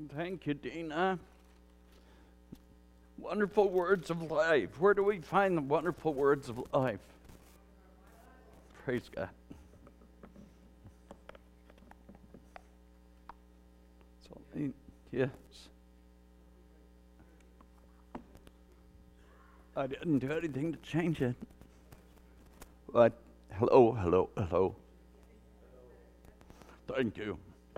Thank you, Dina. Wonderful words of life. Where do we find the wonderful words of life? Praise God. So, yes. I didn't do anything to change it. But hello, hello, hello. Thank you.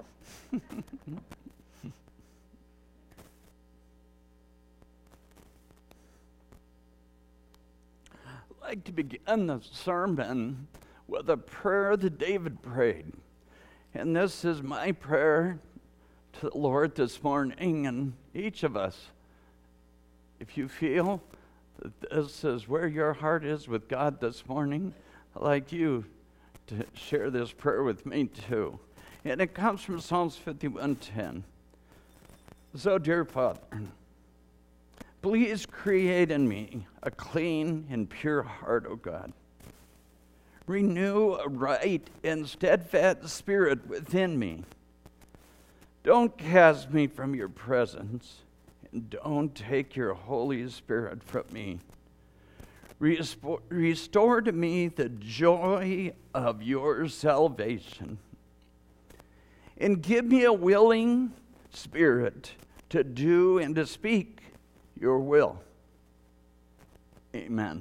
I'd like to begin the sermon with a prayer that David prayed. And this is my prayer to the Lord this morning, and each of us. If you feel that this is where your heart is with God this morning, I'd like you to share this prayer with me too. And it comes from Psalms 51:10. So, dear Father, please create in me a clean and pure heart, O God. Renew a right and steadfast spirit within me. Don't cast me from your presence, and don't take your Holy Spirit from me. Restore to me the joy of your salvation, and give me a willing spirit to do and to speak your will. Amen.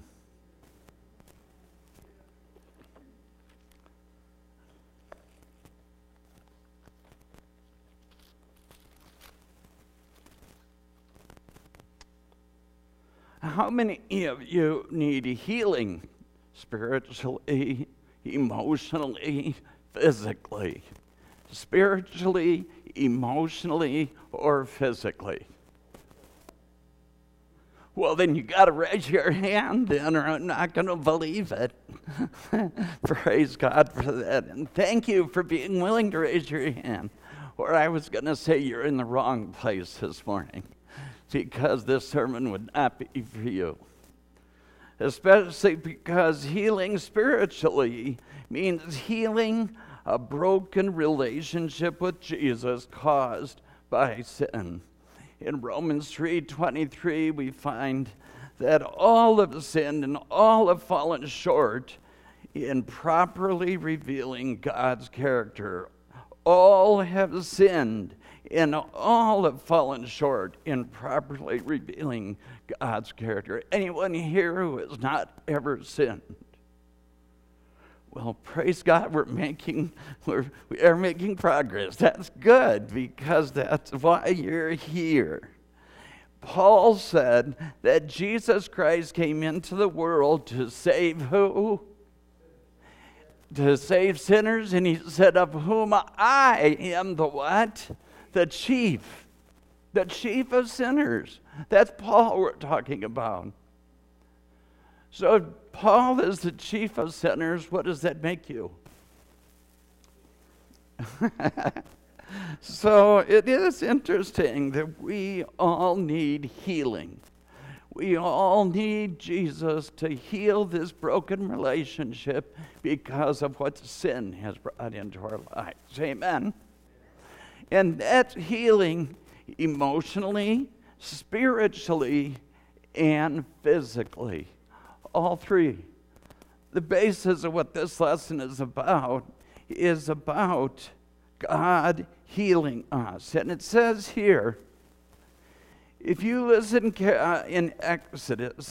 How many of you need healing spiritually, emotionally, physically? Spiritually, emotionally, or physically? Well, then you got to raise your hand then, or I'm not going to believe it. Praise God for that. And thank you for being willing to raise your hand. Or I was going to say you're in the wrong place this morning, because this sermon would not be for you. Especially because healing spiritually means healing a broken relationship with Jesus caused by sin. In Romans 3:23, we find that all have sinned and all have fallen short in properly revealing God's character. All have sinned and all have fallen short in properly revealing God's character. Anyone here who has not ever sinned? Well, praise God, we are making progress. That's good, because that's why you're here. Paul said that Jesus Christ came into the world to save who? To save sinners, and he said, of whom I am the what? The chief of sinners. That's Paul we're talking about. So if Paul is the chief of sinners, what does that make you? So it is interesting that we all need healing. We all need Jesus to heal this broken relationship because of what sin has brought into our lives. Amen. And that's healing emotionally, spiritually, and physically. All three. The basis of what this lesson is about God healing us. And it says here, if you listen in Exodus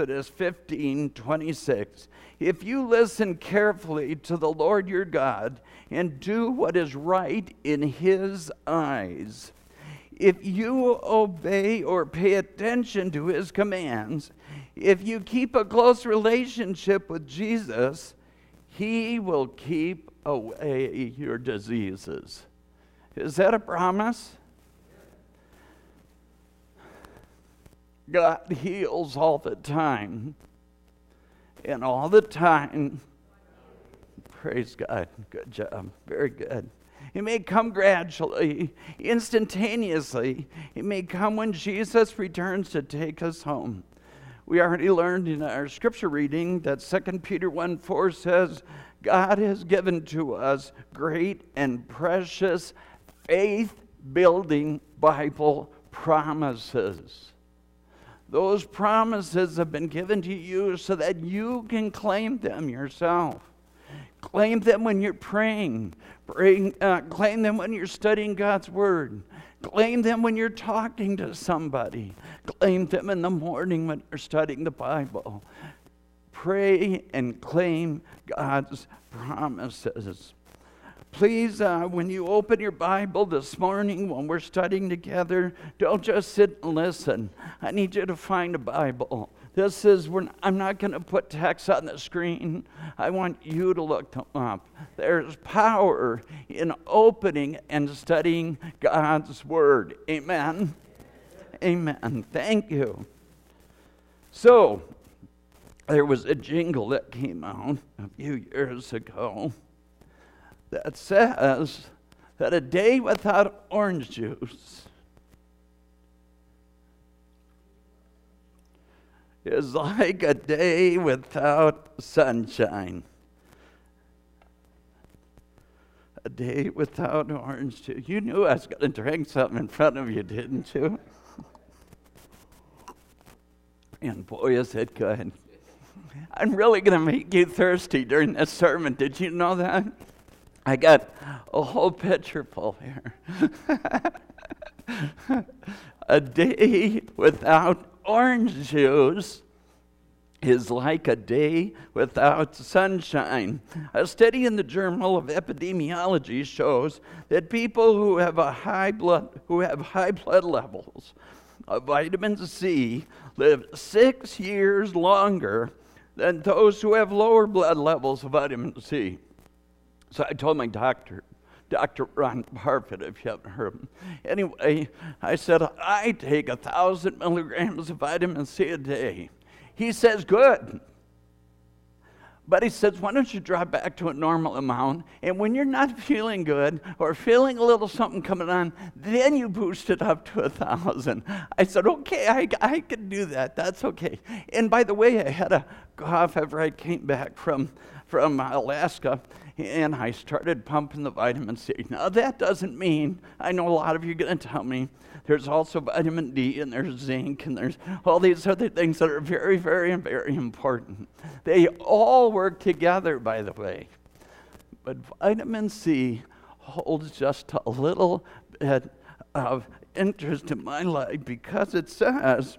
15:26, if you listen carefully to the Lord your God and do what is right in his eyes, if you obey or pay attention to his commands, if you keep a close relationship with Jesus, he will keep away your diseases. Is that a promise? God heals all the time. And all the time, praise God, good job, very good. It may come gradually, instantaneously. It may come when Jesus returns to take us home. We already learned in our scripture reading that 2 Peter 1:4 says, God has given to us great and precious faith building Bible promises. Those promises have been given to you so that you can claim them yourself. Claim them when you're praying. Claim them when you're studying God's Word. Claim them when you're talking to somebody. Claim them in the morning when you're studying the Bible. Pray and claim God's promises. Please, when you open your Bible this morning when we're studying together, don't just sit and listen. I need you to find a Bible. I'm not going to put text on the screen. I want you to look them up. There's power in opening and studying God's Word. Amen? Amen. Thank you. So, there was a jingle that came out a few years ago that says that a day without orange juice is like a day without sunshine. A day without orange juice. You knew I was going to drink something in front of you, didn't you? And boy, is it good. I'm really going to make you thirsty during this sermon. Did you know that? I got a whole pitcher full here. A day without orange juice is like a day without sunshine. A study in the Journal of Epidemiology shows that people who have high blood levels of vitamin C live 6 years longer than those who have lower blood levels of vitamin C. So I told my doctor, Dr. Ron Parfit, if you haven't heard him. Anyway, I said, I take 1,000 milligrams of vitamin C a day. He says, good. But he says, why don't you drop back to a normal amount, and when you're not feeling good or feeling a little something coming on, then you boost it up to 1,000. I said, okay, I can do that. That's okay. And by the way, I had a cough after I came back from Alaska, and I started pumping the vitamin C. Now, that doesn't mean, I know a lot of you are going to tell me, there's also vitamin D, and there's zinc, and there's all these other things that are very, very, very important. They all work together, by the way. But vitamin C holds just a little bit of interest in my life because it says,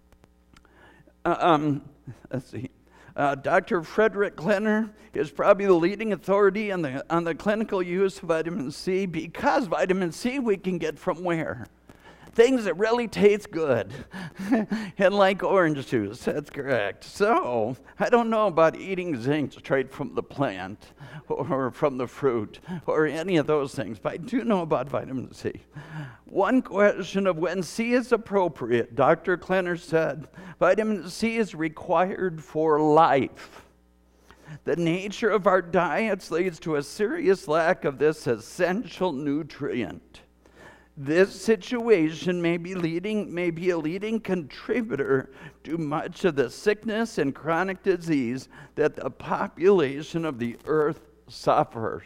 let's see, Dr. Frederick Klenner is probably the leading authority on the clinical use of vitamin C, because vitamin C we can get from where? Things that really taste good, and like orange juice, that's correct. So, I don't know about eating zinc straight from the plant, or from the fruit, or any of those things, but I do know about vitamin C. One question of when C is appropriate, Dr. Klenner said, vitamin C is required for life. The nature of our diets leads to a serious lack of this essential nutrient. This situation may be a leading contributor to much of the sickness and chronic disease that the population of the earth suffers.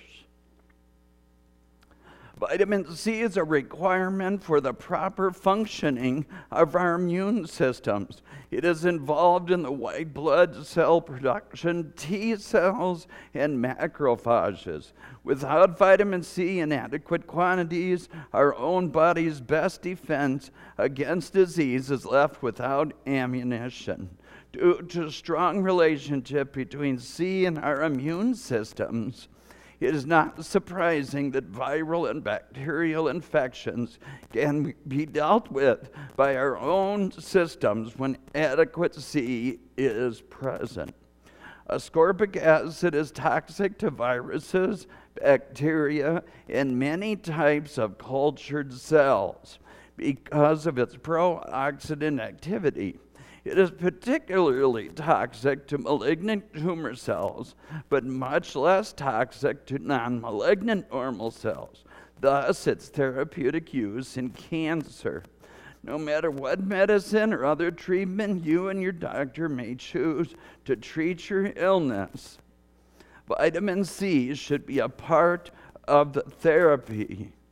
Vitamin C is a requirement for the proper functioning of our immune systems. It is involved in the white blood cell production, T cells, and macrophages. Without vitamin C in adequate quantities, our own body's best defense against disease is left without ammunition. Due to a strong relationship between C and our immune systems, it is not surprising that viral and bacterial infections can be dealt with by our own systems when adequate C is present. Ascorbic acid is toxic to viruses, bacteria, and many types of cultured cells because of its pro-oxidant activity. It is particularly toxic to malignant tumor cells, but much less toxic to non-malignant normal cells. Thus, its therapeutic use in cancer. No matter what medicine or other treatment you and your doctor may choose to treat your illness, vitamin C should be a part of the therapy.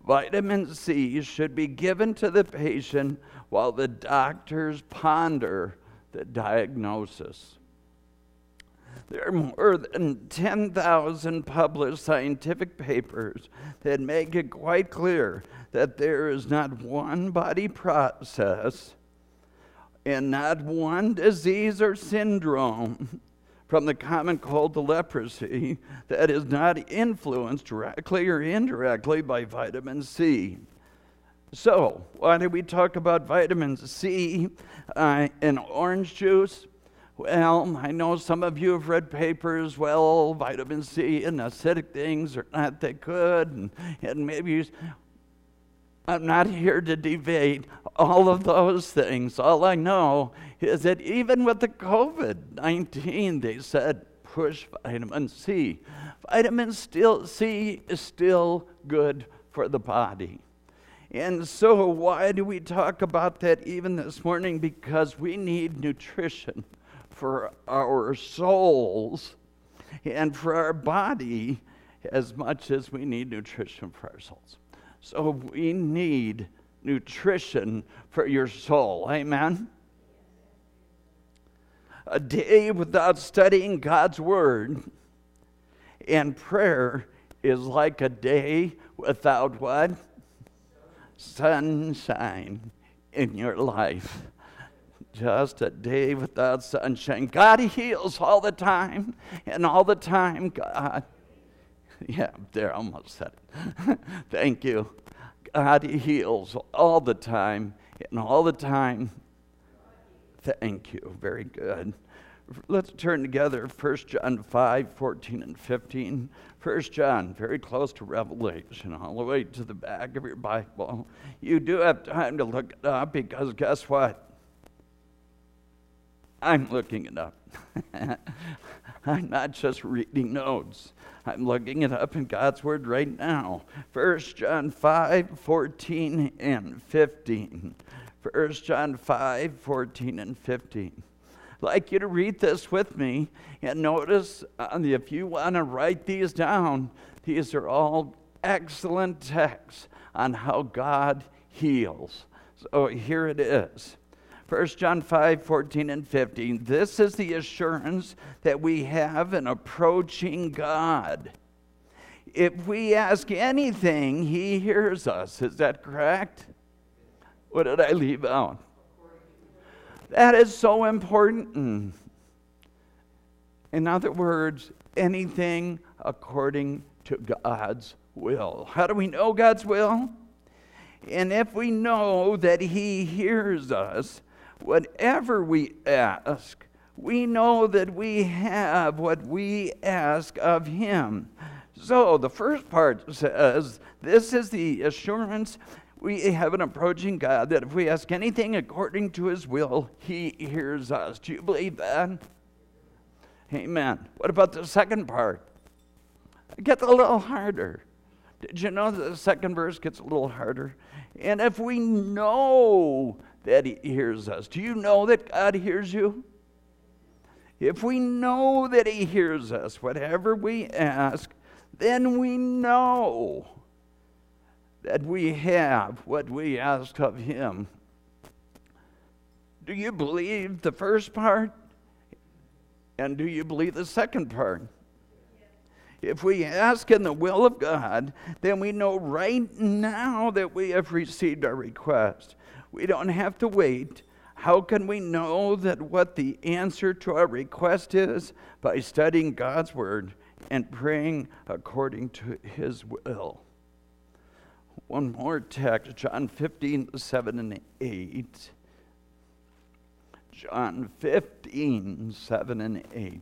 Vitamin C should be given to the patient while the doctors ponder the diagnosis. There are more than 10,000 published scientific papers that make it quite clear that there is not one body process and not one disease or syndrome, from the common cold to leprosy, that is not influenced directly or indirectly by vitamin C. So, why do we talk about vitamin C in orange juice? Well, I know some of you have read papers, well, vitamin C and acidic things are not that good, and maybe I'm not here to debate all of those things. All I know is that even with the COVID-19, they said push vitamin C. Vitamin C is still good for the body. And so why do we talk about that even this morning? Because we need nutrition for our souls and for our body as much as we need nutrition for our souls. So we need nutrition for your soul. Amen? A day without studying God's Word and prayer is like a day without what? Sunshine in your life. Just a day without sunshine. God heals all the time, and all the time God... Yeah, there, almost said it. Thank you. God heals all the time, and all the time. Thank you. Very good. Let's turn together 1 John 5, 14 and 15. 1 John, very close to Revelation, all the way to the back of your Bible. You do have time to look it up, because guess what? I'm looking it up. I'm not just reading notes. I'm looking it up in God's Word right now. 1 John 5, 14 and 15. 1 John 5, 14 and 15. I'd like you to read this with me, and notice if you want to write these down, these are all excellent texts on how God heals. So here it is. 1 John 5, 14 and 15. This is the assurance that we have in approaching God. If we ask anything, He hears us. Is that correct? What did I leave out? That is so important. In other words, anything according to God's will. How do we know God's will? And if we know that He hears us, whatever we ask, we know that we have what we ask of Him. So the first part says, this is the assurance we have in approaching God, that if we ask anything according to His will, He hears us. Do you believe that? Amen. What about the second part? It gets a little harder. Did you know that the second verse gets a little harder? And if we know that He hears us, do you know that God hears you? If we know that He hears us, whatever we ask, then we know that we have what we ask of Him. Do you believe the first part? And do you believe the second part? If we ask in the will of God, then we know right now that we have received our request. We don't have to wait. How can we know that what the answer to our request is? By studying God's Word and praying according to His will. One more text, John 15, 7 and 8. John 15, 7 and 8.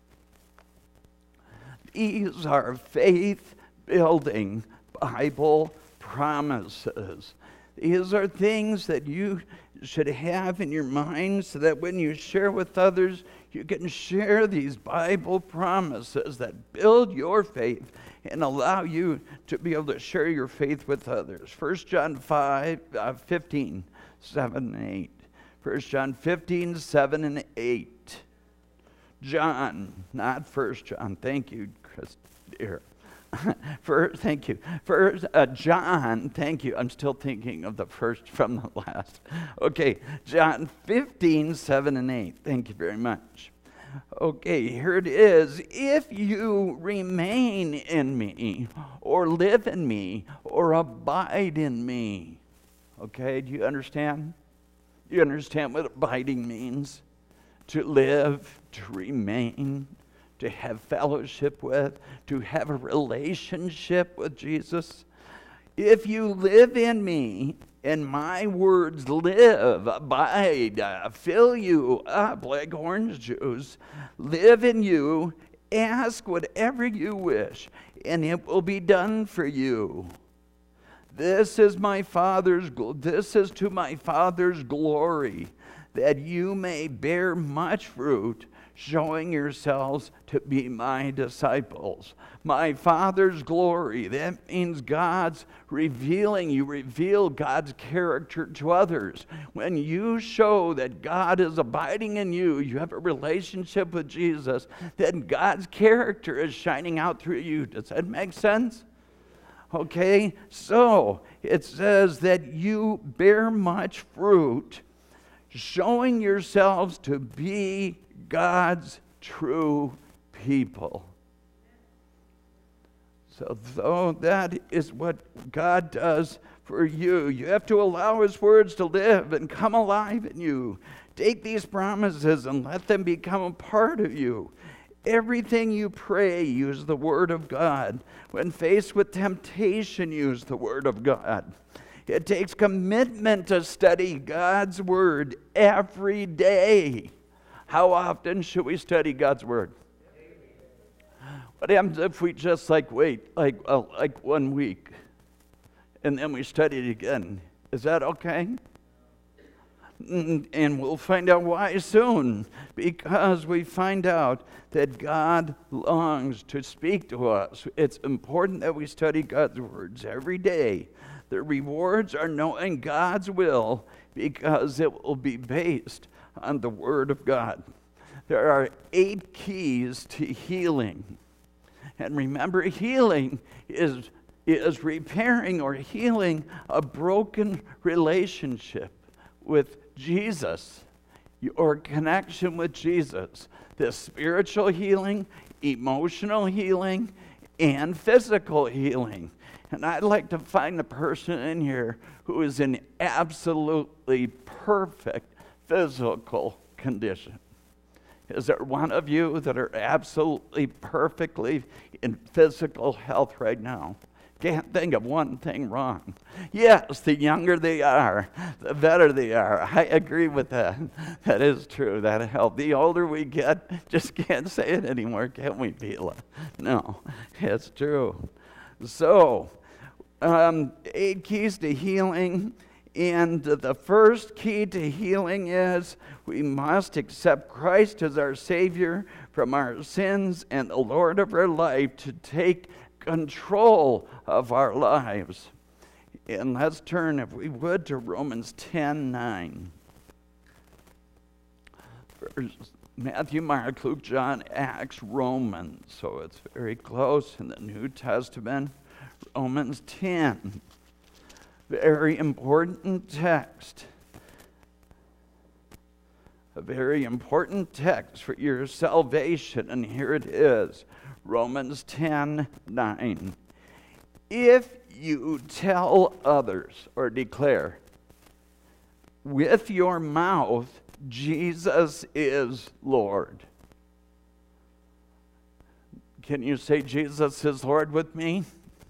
These are faith-building Bible promises. These are things that you should have in your mind so that when you share with others, you can share these Bible promises that build your faith and allow you to be able to share your faith with others. 1 John 15, 7 and 8. 1 John 15, 7 and 8. John, not 1 John. Thank you, Chris, dear. Thank you. John, thank you. I'm still thinking of the first from the last. Okay, John 15, 7 and 8. Thank you very much. Okay, here it is. If you remain in me, or live in me, or abide in me. Okay, do you understand? Do you understand what abiding means? To live, to remain, to have fellowship with, to have a relationship with Jesus. If you live in me, and my words live, abide, fill you up like orange juice, live in you, ask whatever you wish, and it will be done for you. This is to my Father's glory, that you may bear much fruit, showing yourselves to be my disciples. My Father's glory, that means God's revealing. You reveal God's character to others. When you show that God is abiding in you, you have a relationship with Jesus, then God's character is shining out through you. Does that make sense? Okay, so it says that you bear much fruit, showing yourselves to be God's true people. So that is what God does for you. You have to allow His words to live and come alive in you. Take these promises and let them become a part of you. Everything you pray, use the Word of God. When faced with temptation, use the Word of God. It takes commitment to study God's Word every day. How often should we study God's Word? What happens if we just wait 1 week and then we study it again? Is that okay? And we'll find out why soon, because we find out that God longs to speak to us. It's important that we study God's words every day. The rewards are knowing God's will, because it will be based on the Word of God. There are 8 keys to healing. And remember, healing is repairing or healing a broken relationship with Jesus, your connection with Jesus. The spiritual healing, emotional healing, and physical healing. And I'd like to find a person in here who is in absolutely perfect physical condition. Is there one of you that are absolutely perfectly in physical health right now? Can't think of one thing wrong. Yes, the younger they are, the better they are. I agree with that. That is true. That helps. The older we get, just can't say it anymore, can we, Bela? No, it's true. So, 8 keys to healing. And the first key to healing is we must accept Christ as our Savior from our sins and the Lord of our life to take control of our lives. And let's turn, if we would, to Romans 10:9. Matthew, Mark, Luke, John, Acts, Romans. So it's very close in the New Testament. Romans 10. Very important text. A very important text for your salvation. And here it is. Romans 10:9. If you tell others or declare with your mouth Jesus is Lord. Can you say Jesus is Lord with me?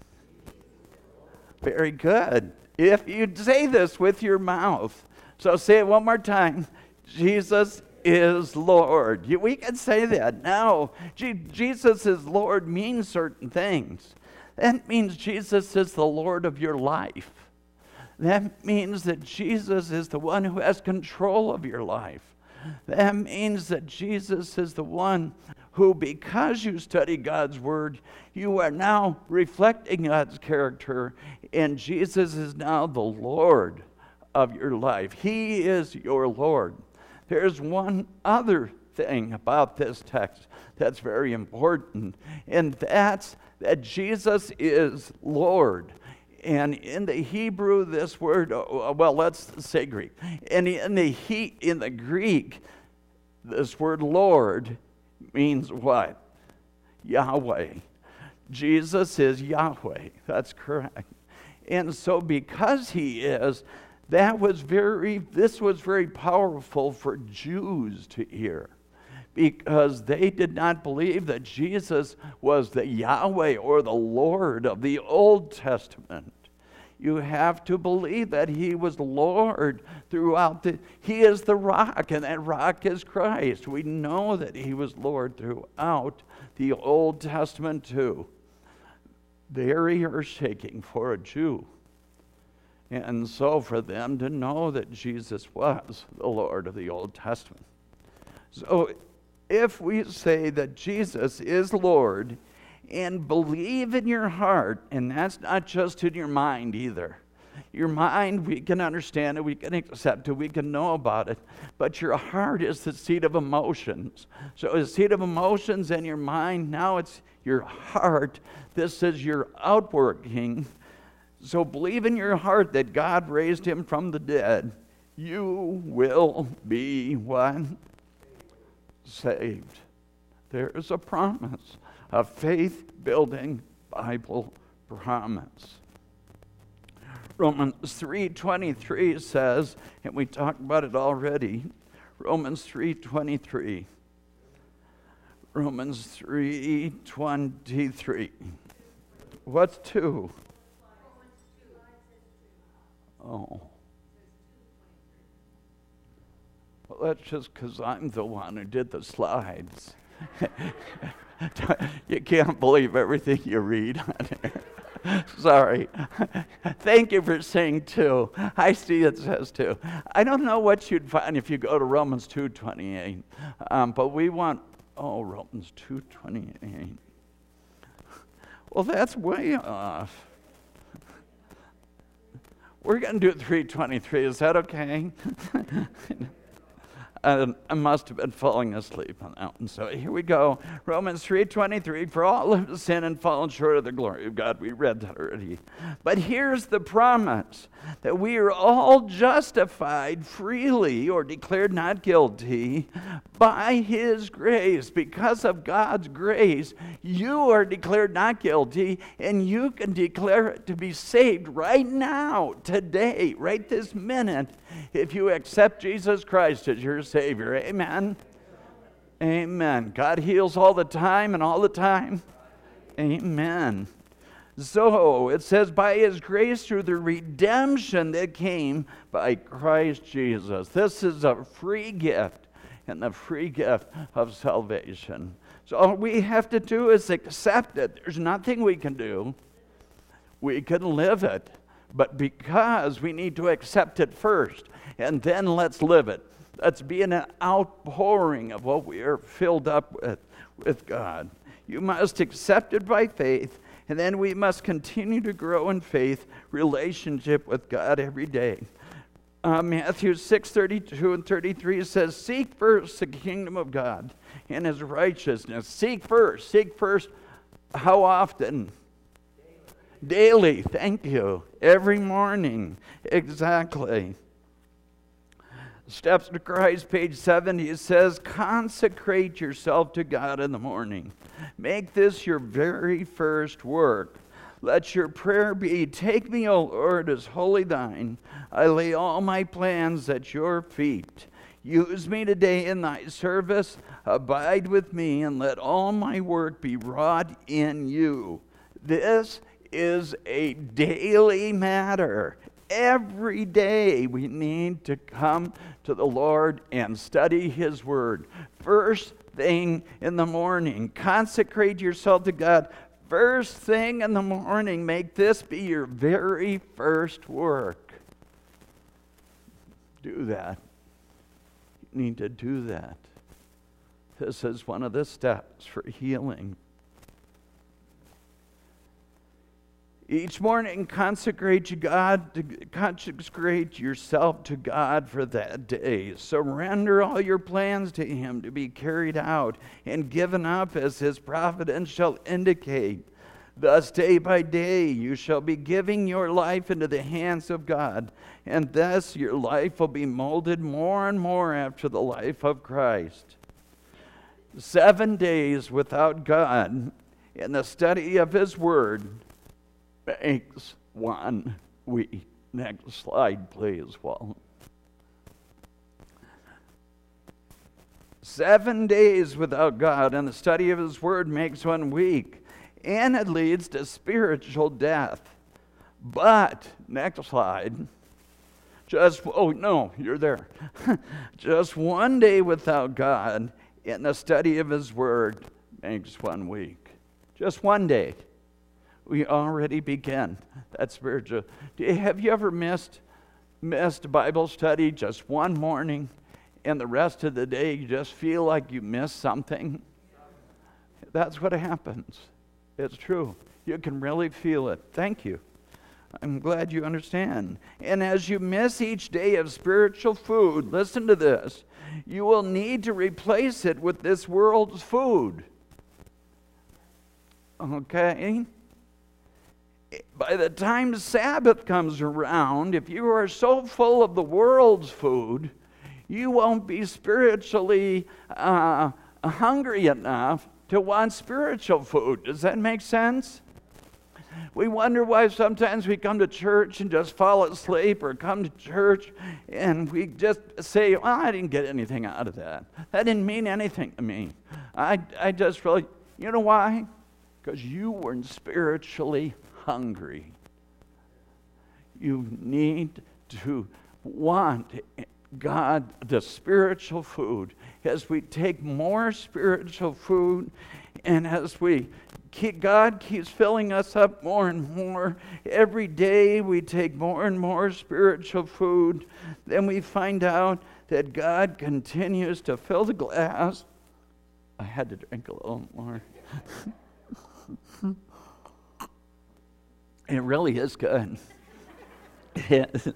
Very good. If you say this with your mouth, so say it one more time. Jesus is Lord. We can say that now. Jesus is Lord means certain things. That means Jesus is the Lord of your life. That means that Jesus is the one who has control of your life. That means that Jesus is the one who, because you study God's Word, you are now reflecting God's character, and Jesus is now the Lord of your life. He is your Lord. There's one other thing about this text that's very important. And that's that Jesus is Lord. And in the Hebrew, this word, well, let's say Greek. And in the Greek, this word Lord means what? Yahweh. Jesus is Yahweh. That's correct. And so because he is, this was very powerful for Jews to hear, because they did not believe that Jesus was the Yahweh or the Lord of the Old Testament. You have to believe that he was Lord throughout he is the rock, and that rock is Christ. We know that he was Lord throughout the Old Testament too. Very earth-shaking for a Jew. And so for them to know that Jesus was the Lord of the Old Testament. So if we say that Jesus is Lord and believe in your heart, and that's not just in your mind either. Your mind, we can understand it, we can accept it, we can know about it, but your heart is the seat of emotions. So the seat of emotions and your mind, now it's your heart. This is your outworking. So believe in your heart that God raised him from the dead. You will be what? Saved. There is a promise, a faith-building Bible promise. Romans 3:23 says, and we talked about it already, Romans 3:23. Romans 3:23. What's 2? Oh. Well, that's just because I'm the one who did the slides. You can't believe everything you read on there. Sorry. Thank you for saying 2. I see it says 2. I don't know what you'd find if you go to Romans 2:28. But we want, Romans 2:28. Well, that's way off. We're going to do 3:23. Is that okay? I must have been falling asleep on that one. So here we go. Romans 3:23. For all have sinned and fallen short of the glory of God. We read that already. But here's the promise, that we are all justified freely or declared not guilty by his grace. Because of God's grace, you are declared not guilty, and you can declare it to be saved right now, today, right this minute, if you accept Jesus Christ as your Savior. Amen? Amen. God heals all the time and all the time. Amen. So it says, by his grace through the redemption that came by Christ Jesus. This is a free gift, and the free gift of salvation. So all we have to do is accept it. There's nothing we can do. We can live it. But because we need to accept it first, and then let's live it. Let's be in an outpouring of what we are filled up with God. You must accept it by faith, and then we must continue to grow in faith, relationship with God every day. Matthew 6:32 and 33 says, seek first the kingdom of God and his righteousness. Seek first. Seek first. How often? Daily. Thank you. Every morning. Exactly. Steps to Christ, page 70, it says, consecrate yourself to God in the morning. Make this your very first work. Let your prayer be, take me, O Lord, as wholly thine. I lay all my plans at your feet. Use me today in thy service. Abide with me, and let all my work be wrought in you. This is a daily matter. Every day we need to come to the Lord and study his word. First thing in the morning, consecrate yourself to God. First thing in the morning, make this be your very first work. Do that. You need to do that. This is one of the steps for healing. Each morning, consecrate yourself to God for that day. Surrender all your plans to Him to be carried out and given up as His providence shall indicate. Thus, day by day, you shall be giving your life into the hands of God, and thus your life will be molded more and more after the life of Christ. 7 days without God in the study of His Word makes 1 week. Next slide, please, Walt. 7 days without God and the study of His Word makes 1 week, and it leads to spiritual death. But, next slide, just 1 day without God and the study of His Word makes 1 week. Just 1 day. We already begin that spiritual. Have you ever missed Bible study just one morning, and the rest of the day you just feel like you missed something? That's what happens. It's true. You can really feel it. Thank you. I'm glad you understand. And as you miss each day of spiritual food, listen to this, you will need to replace it with this world's food. Okay? By the time Sabbath comes around, if you are so full of the world's food, you won't be spiritually hungry enough to want spiritual food. Does that make sense? We wonder why sometimes we come to church and just fall asleep, or come to church and we just say, well, I didn't get anything out of that. That didn't mean anything to me. I just really, you know why? Because you weren't spiritually hungry. You need to want God, the spiritual food. As we take more spiritual food, and as God keeps filling us up more and more, every day we take more and more spiritual food, then we find out that God continues to fill the glass. I had to drink a little more. It really is good. It is.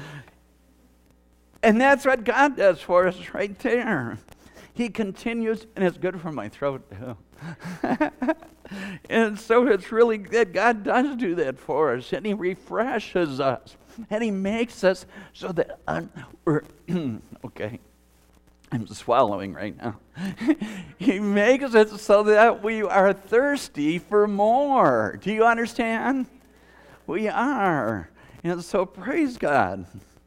And that's what God does for us right there. He continues, and it's good for my throat too. And so it's really good. God does do that for us, and He refreshes us, and He makes us so that we're okay. I'm swallowing right now. He makes it so that we are thirsty for more. Do you understand? We are. And so praise God.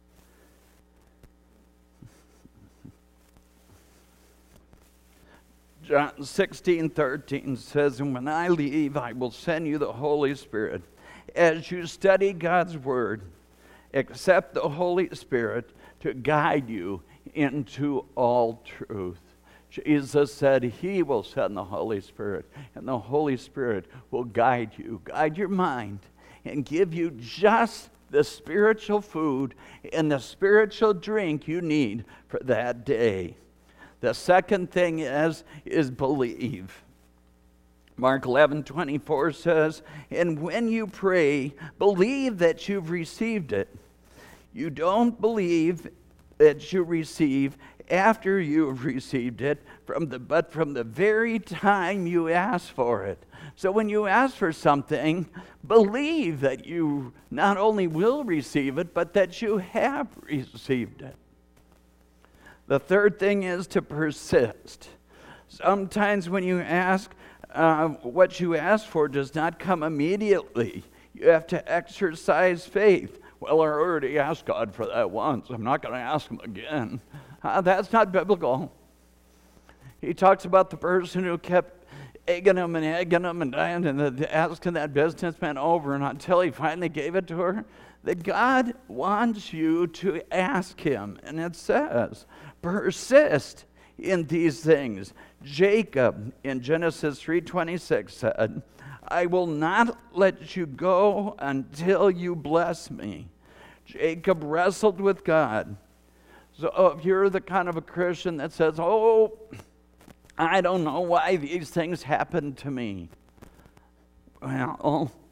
John 16:13 says, and when I leave, I will send you the Holy Spirit. As you study God's Word, accept the Holy Spirit to guide you into all truth. Jesus said He will send the Holy Spirit, and the Holy Spirit will guide you, guide your mind, and give you just the spiritual food and the spiritual drink you need for that day. The second thing is believe. Mark 11:24 says, and when you pray, believe that you've received it. You don't believe that you receive after you have received it, but from the very time you ask for it. So when you ask for something, believe that you not only will receive it, but that you have received it. The third thing is to persist. Sometimes when you ask, what you ask for does not come immediately. You have to exercise faith. Well, I already asked God for that once. I'm not going to ask Him again. That's not biblical. He talks about the person who kept egging him and asking that businessman over and until he finally gave it to her. That God wants you to ask Him. And it says, persist in these things. Jacob in Genesis 3:26 said, I will not let you go until you bless me. Jacob wrestled with God. So if you're the kind of a Christian that says, oh, I don't know why these things happen to me. Well,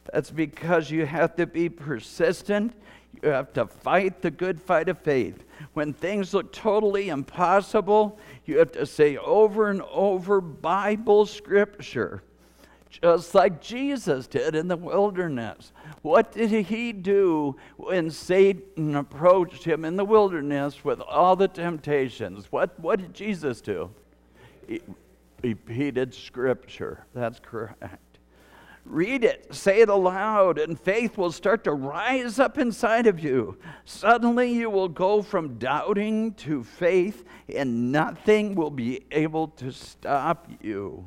That's because you have to be persistent. You have to fight the good fight of faith. When things look totally impossible, you have to say over and over Bible scripture, just like Jesus did in the wilderness. What did he do when Satan approached him in the wilderness with all the temptations? What did Jesus do? He repeated scripture. That's correct. Read it, say it aloud, and faith will start to rise up inside of you. Suddenly you will go from doubting to faith, and nothing will be able to stop you.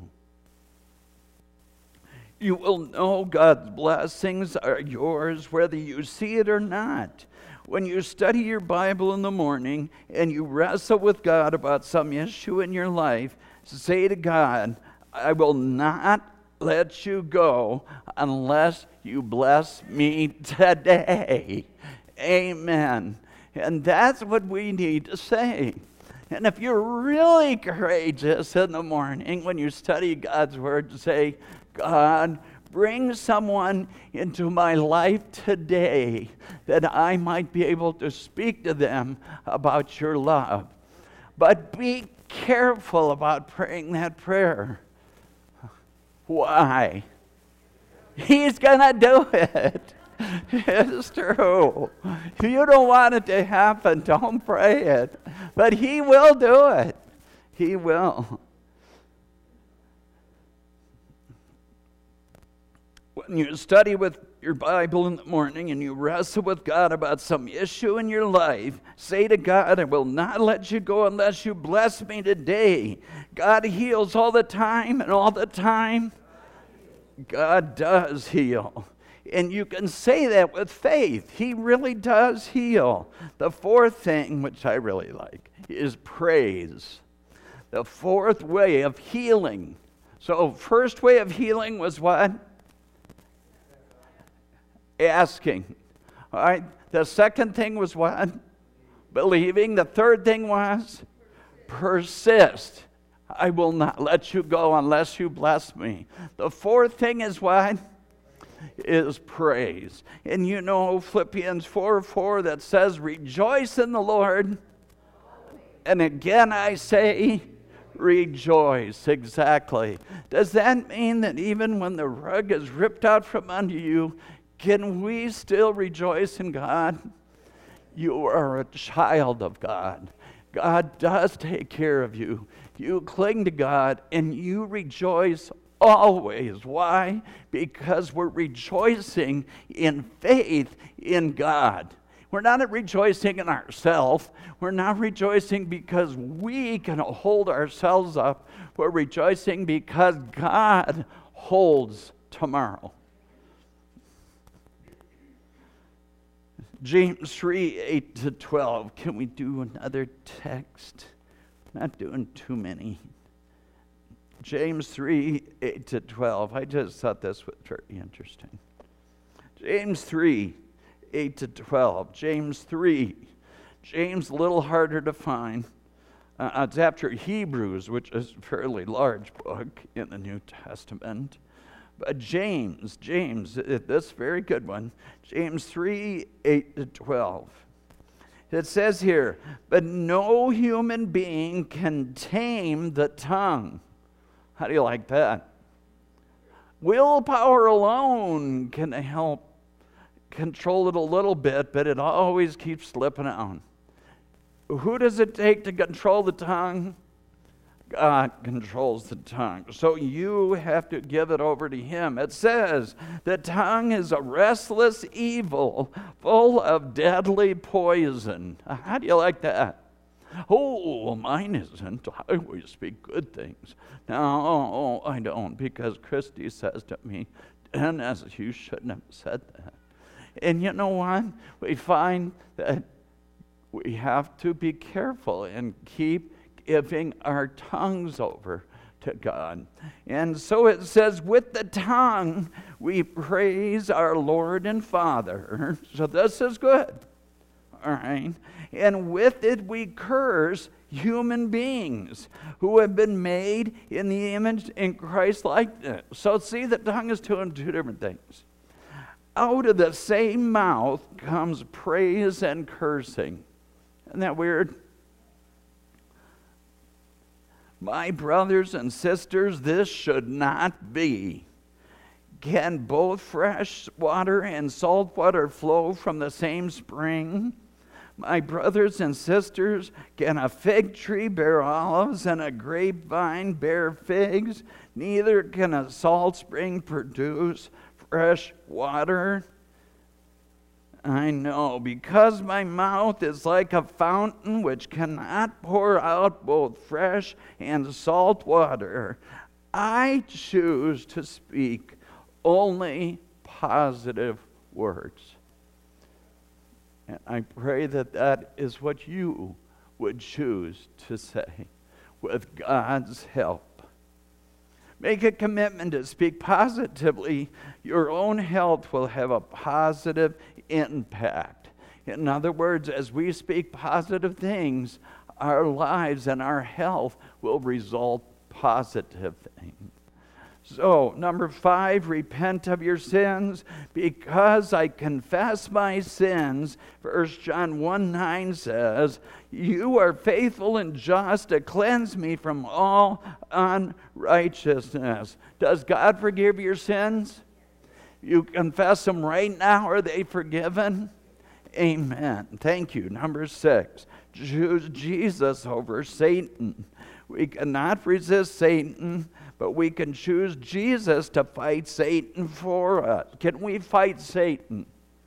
You will know God's blessings are yours whether you see it or not. When you study your Bible in the morning and you wrestle with God about some issue in your life, say to God, I will not let you go unless you bless me today. Amen. And that's what we need to say. And if you're really courageous in the morning when you study God's word, say, God, bring someone into my life today that I might be able to speak to them about your love. But be careful about praying that prayer. Why? He's going to do it. It's true. If you don't want it to happen, don't pray it. But he will do it. He will. When you study with your Bible in the morning and you wrestle with God about some issue in your life, say to God, I will not let you go unless you bless me today. God heals all the time, and all the time, God does heal. And you can say that with faith. He really does heal. The fourth thing, which I really like, is praise. The fourth way of healing. So first way of healing was what? Asking. All right. The second thing was what? Believing. The third thing was persist. I will not let you go unless you bless me. The fourth thing is what? Is praise. And you know Philippians 4:4 that says, rejoice in the Lord. And again I say, rejoice. Exactly. Does that mean that even when the rug is ripped out from under you, can we still rejoice in God? You are a child of God. God does take care of you. You cling to God and you rejoice always. Why? Because we're rejoicing in faith in God. We're not rejoicing in ourselves. We're not rejoicing because we can hold ourselves up. We're rejoicing because God holds tomorrow. James 3:8-12. Can we do another text? Not doing too many. James 3:8-12. I just thought this was very interesting. James 3:8-12. James 3. James, a little harder to find. It's after Hebrews, which is a fairly large book in the New Testament. But James, this very good one, James 3:8-12. It says here, but no human being can tame the tongue. How do you like that? Willpower alone can help control it a little bit, but it always keeps slipping out. Who does it take to control the tongue? God controls the tongue. So you have to give it over to Him. It says, the tongue is a restless evil full of deadly poison. How do you like that? Oh, mine isn't. I always speak good things. No, I don't, because Christy says to me, Dennis, you shouldn't have said that. And you know what? We find that we have to be careful and keep giving our tongues over to God. And so it says, with the tongue we praise our Lord and Father. So this is good. All right. And with it we curse human beings who have been made in the image in Christ likeness. So see, the tongue is doing two different things. out of the same mouth comes praise and cursing. Isn't that weird? My brothers and sisters, this should not be. Can both fresh water and salt water flow from the same spring? My brothers and sisters, can a fig tree bear olives and a grapevine bear figs? Neither can a salt spring produce fresh water. I know, because my mouth is like a fountain which cannot pour out both fresh and salt water, I choose to speak only positive words. And I pray that that is what you would choose to say with God's help. Make a commitment to speak positively. Your own health will have a positive impact. In other words, as we speak positive things, our lives and our health will result positive things. So, number 5, repent of your sins. Because I confess my sins, 1 John 1:9 says, you are faithful and just to cleanse me from all unrighteousness. Does God forgive your sins? You confess them right now. Are they forgiven? Amen. Thank you. Number 6, choose Jesus over Satan. We cannot resist Satan, but we can choose Jesus to fight Satan for us. Can we fight Satan?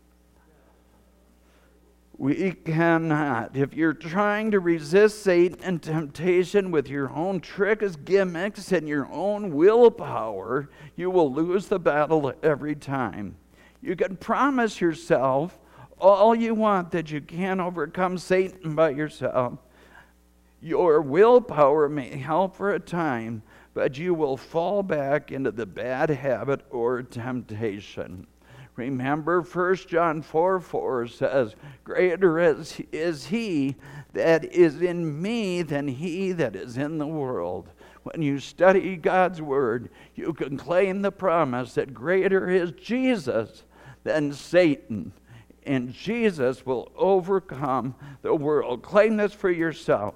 We cannot. If you're trying to resist Satan and temptation with your own tricks, gimmicks, and your own willpower, you will lose the battle every time. You can promise yourself all you want that you can't overcome Satan by yourself. Your willpower may help for a time, but you will fall back into the bad habit or temptation. Remember, 1 John 4:4 says, greater is he that is in me than he that is in the world. When you study God's word, you can claim the promise that greater is Jesus than Satan, and Jesus will overcome the world. Claim this for yourself.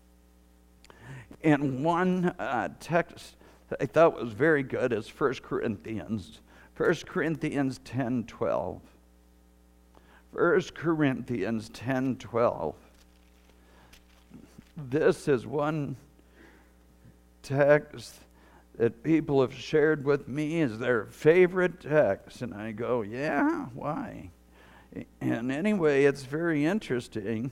And one text that I thought was very good is 1 Corinthians 10:12. 1 Corinthians 10:12. This is one text that people have shared with me as their favorite text. And I go, yeah, why? And anyway, it's very interesting.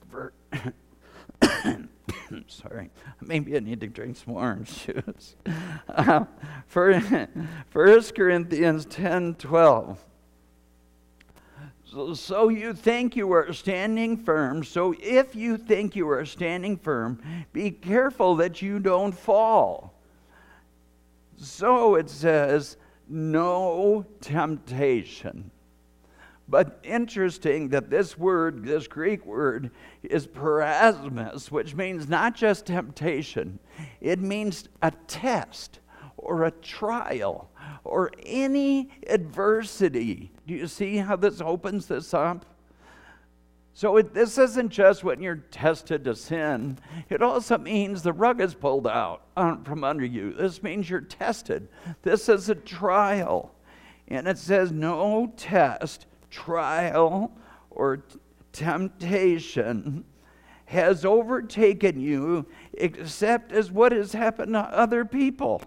Sorry, maybe I need to drink some orange juice. 1 Corinthians 10:12. So you think you are standing firm. So if you think you are standing firm, be careful that you don't fall. So it says, no temptation. But interesting that this word, this Greek word, is parasmus, which means not just temptation. It means a test or a trial or any adversity. Do you see how this opens this up? So this isn't just when you're tested to sin. It also means the rug is pulled out from under you. This means you're tested. This is a trial. And it says no test, trial, or temptation has overtaken you except as what has happened to other people.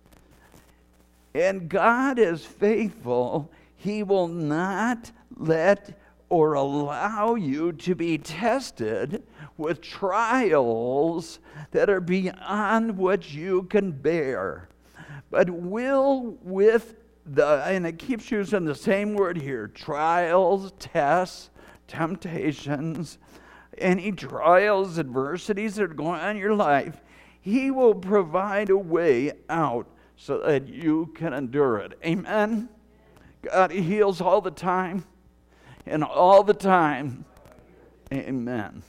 And God is faithful. He will not let or allow you to be tested with trials that are beyond what you can bear, but will with and it keeps using the same word here, trials, tests, temptations, any trials, adversities that are going on in your life, He will provide a way out so that you can endure it. Amen? God heals all the time, and all the time. Amen.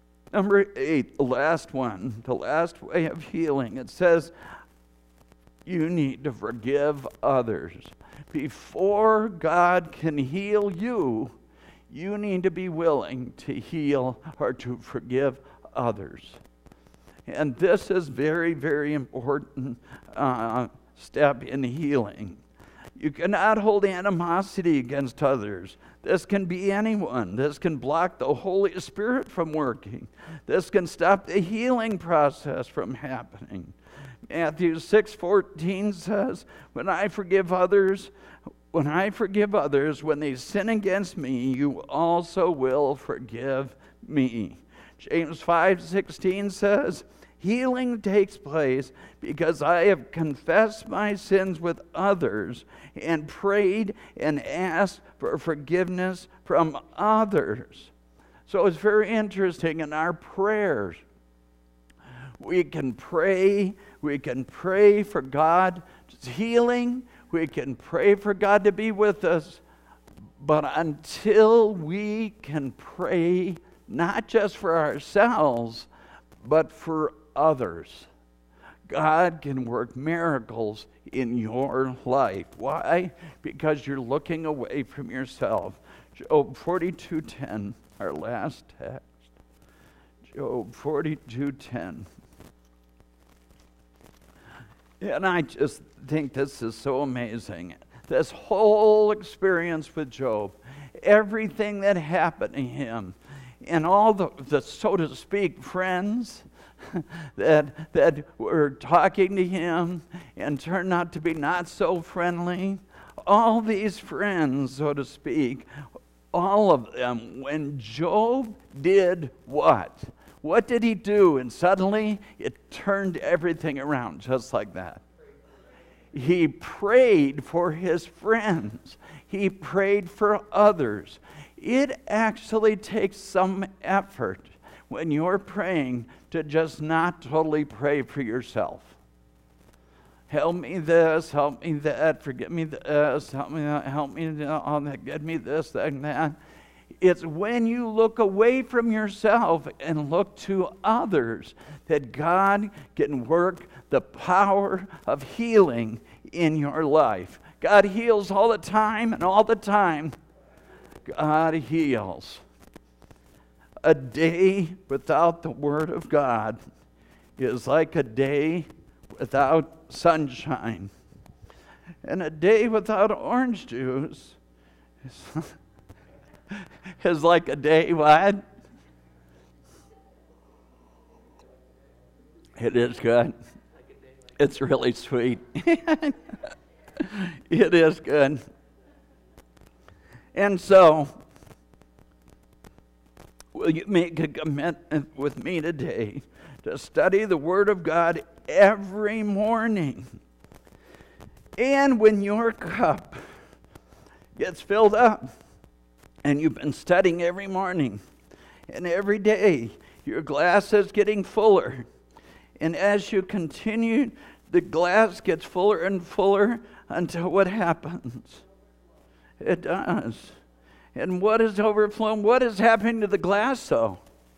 Number 8, the last one, the last way of healing. It says, you need to forgive others. Before God can heal you, you need to be willing to heal or to forgive others. And this is very, very important step in healing. You cannot hold animosity against others. This can be anyone. This can block the Holy Spirit from working. This can stop the healing process from happening. Matthew 6:14 says, when I forgive others, when they sin against me, you also will forgive me. James 5:16 says, healing takes place because I have confessed my sins with others and prayed and asked for forgiveness from others. So it's very interesting in our prayers. We can pray for God's healing. We can pray for God to be with us. But until we can pray not just for ourselves, but for others, God can work miracles in your life. Why? Because you're looking away from yourself. Job 42:10, our last text. Job 42:10. And I just think this is so amazing. This whole experience with Job, everything that happened to him, and all the so to speak, friends that were talking to him and turned out to be not so friendly. All these friends, so to speak, all of them, when Job did what? What did he do? And suddenly it turned everything around just like that. He prayed for his friends. He prayed for others. It actually takes some effort when you're praying to just not totally pray for yourself. Help me this, help me that, forgive me this, help me that, help me that, get me this, that, and that. It's when you look away from yourself and look to others that God can work the power of healing in your life. God heals all the time, and all the time, God heals. A day without the Word of God is like a day without sunshine. And a day without orange juice is like a day what? It is good. It's really sweet. It is good. And so, will you make a commitment with me today to study the Word of God every morning? And when your cup gets filled up, and you've been studying every morning and every day, your glass is getting fuller. And as you continue, the glass gets fuller and fuller until what happens? It does. And what is overflowing? What is happening to the glass, though?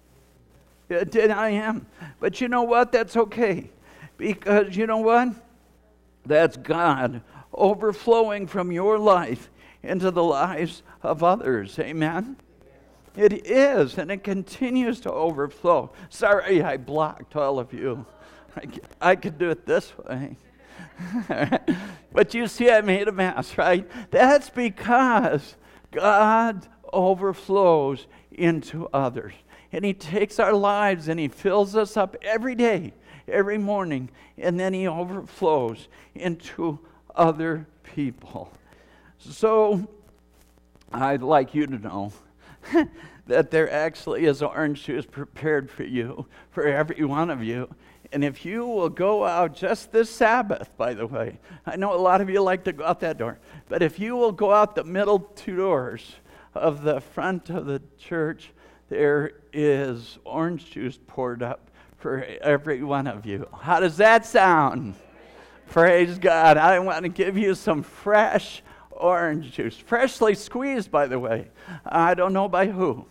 I am. But you know what? That's okay. Because you know what? That's God overflowing from your life into the lives of others. Amen? It is, and it continues to overflow. Sorry, I blocked all of you. I could do it this way. But you see, I made a mess, right? That's because God overflows into others. And He takes our lives and He fills us up every day, every morning, and then He overflows into other people. So, I'd like you to know that there actually is orange juice prepared for you, for every one of you. And if you will go out just this Sabbath, by the way, I know a lot of you like to go out that door, but if you will go out the middle two doors of the front of the church, there is orange juice poured up for every one of you. How does that sound? Praise God. I want to give you some fresh orange juice. Freshly squeezed, by the way. I don't know by who.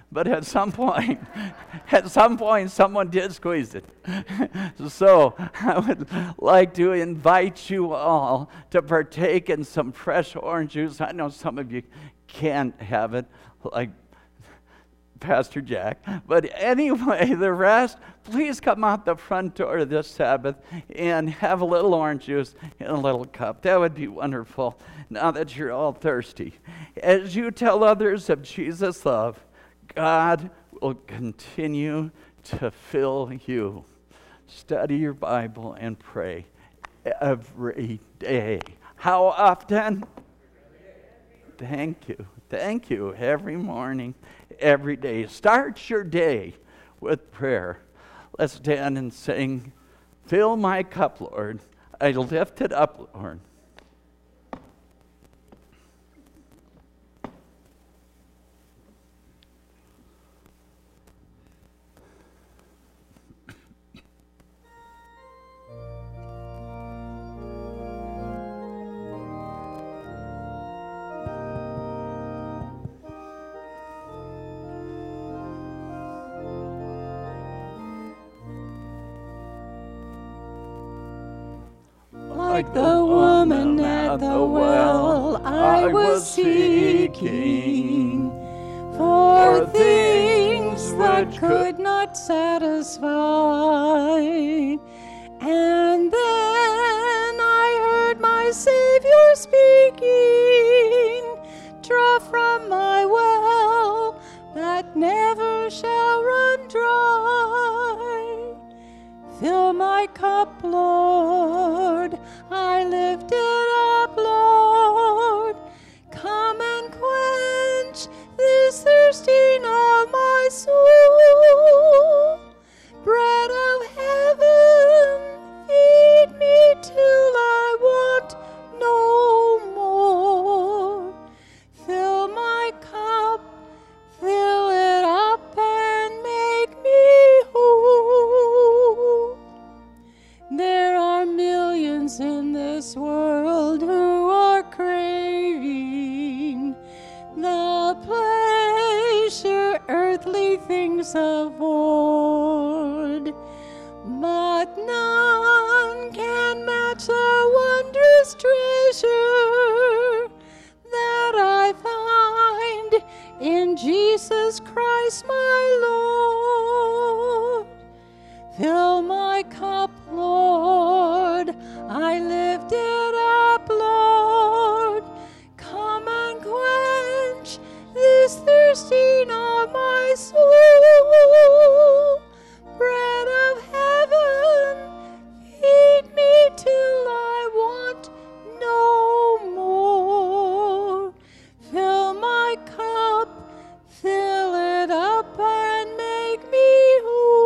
but at some point, someone did squeeze it. So I would like to invite you all to partake in some fresh orange juice. I know some of you can't have it, like Pastor Jack. But anyway, the rest, please come out the front door this Sabbath and have a little orange juice in a little cup. That would be wonderful now that you're all thirsty. As you tell others of Jesus' love, God will continue to fill you. Study your Bible and pray every day. How often? Thank you. Thank you. Every morning, every day. Start your day with prayer. Let's stand and sing, "Fill my cup, Lord. I lift it up, Lord." Like the woman at the well, I was seeking for things that could not satisfy. And then I heard my Savior speaking, "Draw from my well that never shall run dry. Fill my cup, Lord, I lift it up, Lord. Come and quench this thirsting of my soul. Bread of heaven, feed me till I want no more. Fill my cup, fill it up and make me whole." There are millions in this world who are craving the pleasure earthly things afford, but none can match the wondrous treasure that I find in Jesus Christ my Lord. Fill my cup, Lord, I lift it up, Lord. Come and quench this thirsting of my soul. Bread of heaven, feed me till I want no more. Fill my cup, fill it up and make me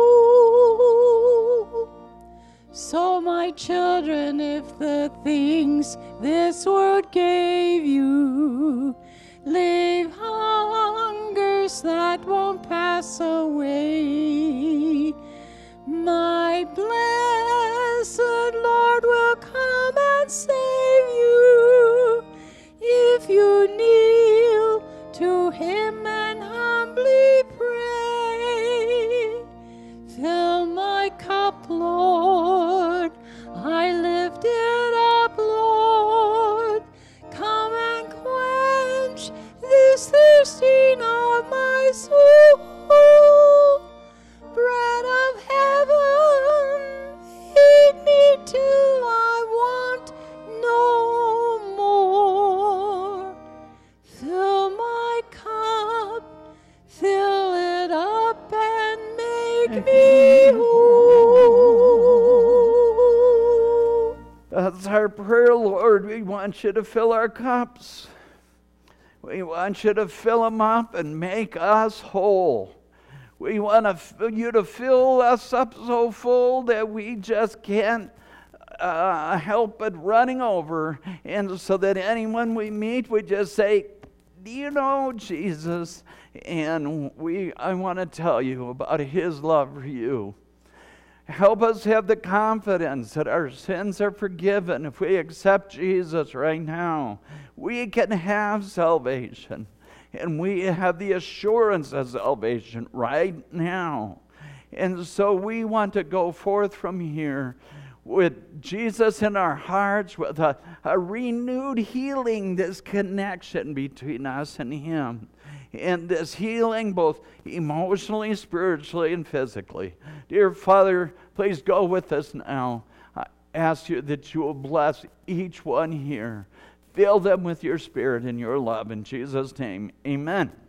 whole. So my children, if the things this world gave you leave hungers that won't pass away, my blessed Lord will come and save you if you kneel to Him and humbly pray. Fill my cup, Lord, I lift it up, Lord. Come and quench this thirsting of my soul. Bread of heaven, feed me till I want no more. Fill my cup, fill it up and make me whole. That's our prayer, Lord. We want you to fill our cups. We want you to fill them up and make us whole. We want you to fill us up so full that we just can't help but running over. And so that anyone we meet, we just say, "Do you know Jesus?" And I want to tell you about His love for you. Help us have the confidence that our sins are forgiven. If we accept Jesus right now, we can have salvation. and we have the assurance of salvation right now. And so we want to go forth from here with Jesus in our hearts, with a renewed healing, this connection between us and Him. And this healing both emotionally, spiritually, and physically. Dear Father, please go with us now. I ask you that you will bless each one here. Fill them with your Spirit and your love. In Jesus' name, amen.